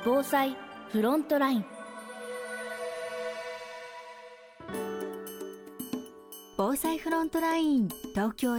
防災フロントライン。 防災フロントライン東京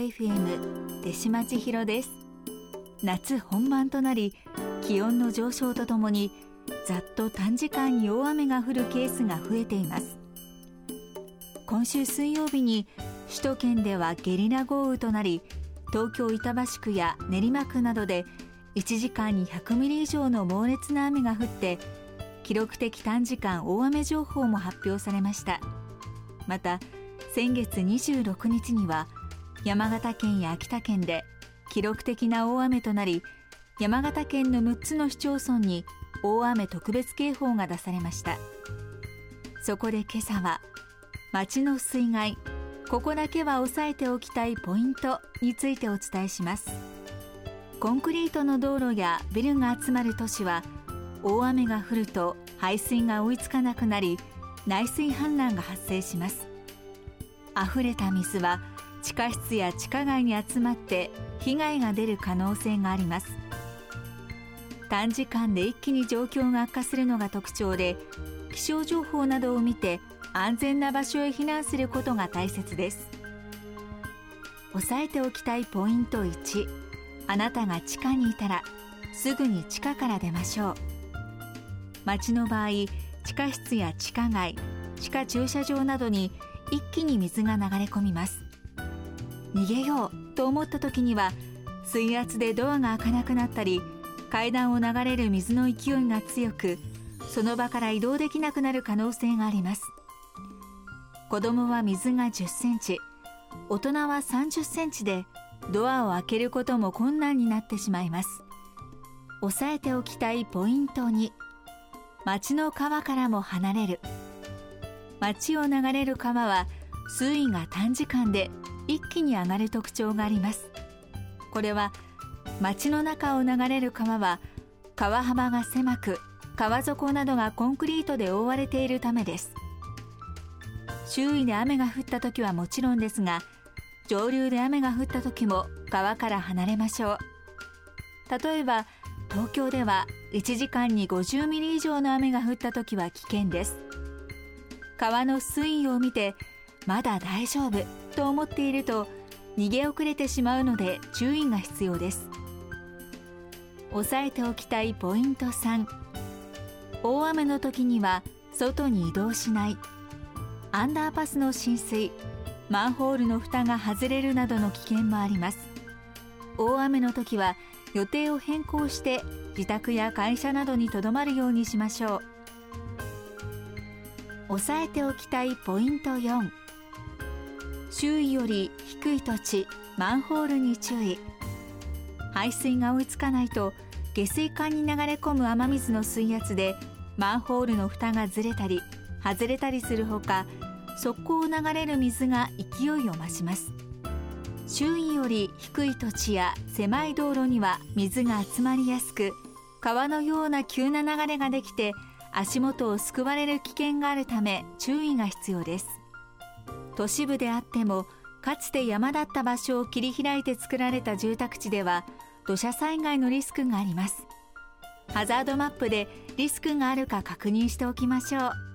FM 手島千尋です。夏本番となり、気温の上昇とともにざっと短時間に大雨が降るケースが増えています。今週水曜日に首都圏ではゲリラ豪雨となり、東京板橋区や練馬区などで1時間に100ミリ以上の猛烈な雨が降って、記録的短時間大雨情報も発表されました。また先月26日には山形県や秋田県で記録的な大雨となり、山形県の6つの市町村に大雨特別警報が出されました。そこで今朝は、町の水害、ここだけは押さえておきたいポイントについてお伝えします。コンクリートの道路やビルが集まる都市は、大雨が降ると排水が追いつかなくなり、内水氾濫が発生します。溢れた水は地下室や地下街に集まって被害が出る可能性があります。短時間で一気に状況が悪化するのが特徴で、気象情報などを見て安全な場所へ避難することが大切です。押さえておきたいポイント1、あなたが地下にいたらすぐに地下から出ましょう。町の場合、地下室や地下街、地下駐車場などに一気に水が流れ込みます。逃げようと思った時には、水圧でドアが開かなくなったり、階段を流れる水の勢いが強く、その場から移動できなくなる可能性があります。子供は水が10センチ、大人は30センチで、ドアを開けることも困難になってしまいます。押さえておきたいポイント2、町の川からも離れる。町を流れる川は水位が短時間で一気に上がる特徴があります。これは町の中を流れる川は川幅が狭く、川底などがコンクリートで覆われているためです。周囲で雨が降った時はもちろんですが、上流で雨が降った時も川から離れましょう。例えば東京では1時間に50ミリ以上の雨が降った時は危険です。川の水位を見てまだ大丈夫と思っていると逃げ遅れてしまうので注意が必要です。押さえておきたいポイント3、大雨の時には外に移動しない。アンダーパスの浸水、マンホールの蓋が外れるなどの危険もあります。大雨の時は予定を変更して自宅や会社などにとどまるようにしましょう。押さえておきたいポイント4、周囲より低い土地、マンホールに注意。排水が追いつかないと下水管に流れ込む雨水の水圧でマンホールの蓋がずれたり外れたりするほか、側溝を流れる水が勢いを増します。周囲より低い土地や狭い道路には水が集まりやすく、川のような急な流れができて足元をすくわれる危険があるため注意が必要です。都市部であっても、かつて山だった場所を切り開いて作られた住宅地では土砂災害のリスクがあります。ハザードマップでリスクがあるか確認しておきましょう。